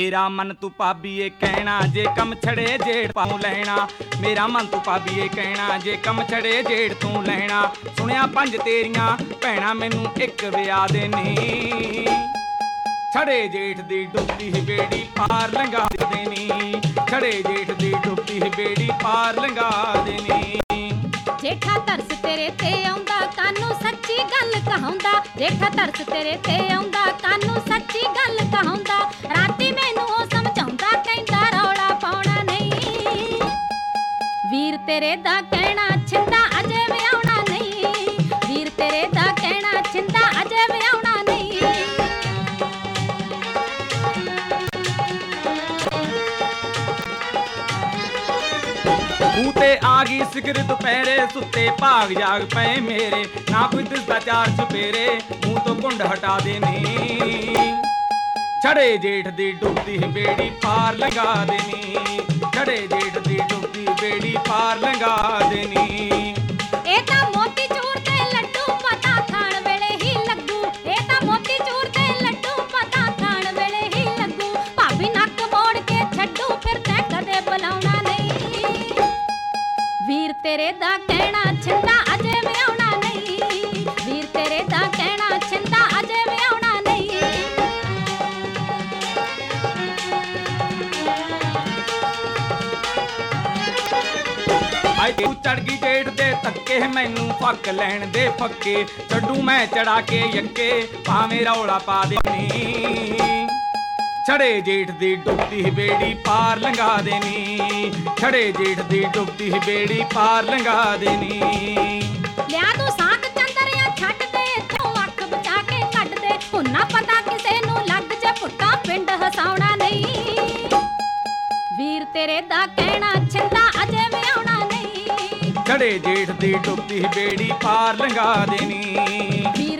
ਮੇਰਾ ਮਨ ਤੂੰ ਭਾਬੀਏ ਕਹਿਣਾ, ਜੇ ਕੰਮ ਛੜੇ ਜੇੜ ਪਾਉ ਲੈਣਾ। ਮੇਰਾ ਮਨ ਤੂੰ ਭਾਬੀਏ ਕਹਿਣਾ, ਜੇ ਕੰਮ ਛੜੇ ਜੇੜ ਤੂੰ ਲੈਣਾ। ਸੁਣਿਆ 5 ਤੇਰੀਆਂ ਭੈਣਾਂ ਮੈਨੂੰ ਇੱਕ ਵਿਆਹ ਦੇ ਨੀ। ਛੜੇ ਜੇਠ ਦੀ ਡੁੱਬਦੀ ਬੇੜੀ ਪਾਰ ਲੰਘਾ ਦੇਣੀ। ਛੜੇ ਜੇਠ ਦੀ ਡੁੱਬਦੀ ਬੇੜੀ ਪਾਰ ਲੰਘਾ ਦੇਣੀ। ਜੇਠਾ ਤਰਸ ਤੇਰੇ ਤੇ ਆਉਂਦਾ, ਕਾਨੂੰ ਸੱਚੀ ਗੱਲ ਕਹਾਉਂਦਾ। ਜੇਠਾ ਤਰਸ ਤੇਰੇ ਤੇ ਆਉਂਦਾ, ਕਾਨੂੰ ਸੱਚੀ ਗੱਲ ਕਹਾਉਂਦਾ। ਰਾਤੀ ਮੈਨੂੰ ਉਹ ਸਮਝਾਉਂਦਾ, ਕਹਿੰਦਾ ਰੌਲਾ ਪਾਉਣਾ ਨਹੀਂ। ਵੀਰ ਤੇਰੇ ਦਾ ਕਹਿਣਾ ਛਿੰਦਾ ਅਜੇ ਵਿਆਹੁਣਾ ਨਹੀਂ। ਵੀਰ ਤੇਰੇ ਦਾ ਕਹਿਣਾ ਛਿੰਦਾ ਅਜੇ ਵਿਆਹੁਣਾ ਨਹੀਂ। ਮੂੰਹ ਤੇ ਆ ਗਈ ਸਿਖਰ ਦੁਪਹਿਰੇ, ਸੁੱਤੇ ਭਾਗ ਜਾਗ ਪਏ ਮੇਰੇ। ਨਾ ਕੋਈ ਦਿਸਦਾ ਚਾਰ ਚੁਫੇਰੇ, ਮੂੰਹ ਤੋਂ ਘੁੰਡ ਹਟਾ ਦੇਣੀ। ਛੜੇ ਜੇਠ ਦੀ ਡੁੱਬਦੀ ਬੇੜੀ ਪਾਰ ਲੰਘਾ ਦੇਣੀ। ਛੜੇ ਜੇਠ ਦੀ ਡੁੱਬਦੀ ਬੇੜੀ ਪਾਰ ਲੰਘਾ ਦੇਣੀ। ਇਹ ਤਾਂ ਮੋਤੀ ਚੂਰ ਤੇ ਲੱਡੂ ਪਤਾ ਖਾਣ ਵੇਲੇ ਹੀ ਲੱਗੂ। ਇਹ ਤਾਂ ਮੋਤੀ ਚੂਰ ਤੇ ਲੱਡੂ ਪਤਾ ਖਾਣ ਵੇਲੇ ਹੀ ਲੱਗੂ। ਭਾਬੀ ਨੱਕ ਮੋੜ ਕੇ ਛੱਡੂ, ਫਿਰ ਤੈਂ ਕਦੇ ਬੁਲਾਉਣਾ ਨਹੀਂ। ਵੀਰ ਤੇਰੇ ਦਾ ਕਹਿਣਾ ਛਿੰਦਾ ਅਜੇ ਵਿਆਹੁਣਾ ਨਹੀਂ। ਵੀਰ ਤੇਰੇ ਦਾ ਕਹਿਣਾ ਛਿੰਦਾ ਅਜੇ ਵਿਆਹੁਣਾ ਨਹੀਂ। ਆਈ ਤੂੰ ਚੜ ਗਈ ਜੇਠ ਦੇ ਧੱਕੇ, ਮੈਨੂੰ ਫੱਕ ਲੈਣ ਦੇ ਫੱਕੇ। ਛੱਡੂ ਮੈਂ ਚੜਾ ਕੇ ਯੱਕੇ, ਭਾਵੇਂ ਰੌਲਾ ਪਾ ਦੇਣੀ। ਛੜੇ ਜੇਠ ਦੀ ਡੁੱਬਦੀ ਬੇੜੀ ਪਾਰ ਲੰਘਾ ਦੇਣੀ। ਛੜੇ ਜੇਠ ਦੀ ਡੁੱਬਦੀ ਬੇੜੀ ਪਾਰ ਲੰਘਾ ਦੇਣੀ। ਲਿਆ ਤੂੰ ਸਾਗ ਚੰਦਰਿਆ ਛੱਡ ਦੇ, ਇੱਥੋਂ ਅੱਖ ਬਚਾ ਕੇ ਕੱਢ ਦੇ। ਹੁਣ ਨਾ ਪਤਾ ਕਿਸੇ ਨੂੰ ਲੱਗ ਜੇ ਪੁੱਤਾਂ ਪਿੰਡ ਹਸਾਉਣਾ ਨਹੀਂ। ਵੀਰ ਤੇਰੇ ਦਾ ਕਹਿਣਾ ਛਿੰਦਾ ਅਜੇ ਵਿਆਹੁਣਾ ਨਹੀਂ। ਛੜੇ ਜੇਠ ਦੀ ਡੁੱਬਦੀ ਬੇੜੀ ਪਾਰ ਲੰਘਾ ਦੇਣੀ।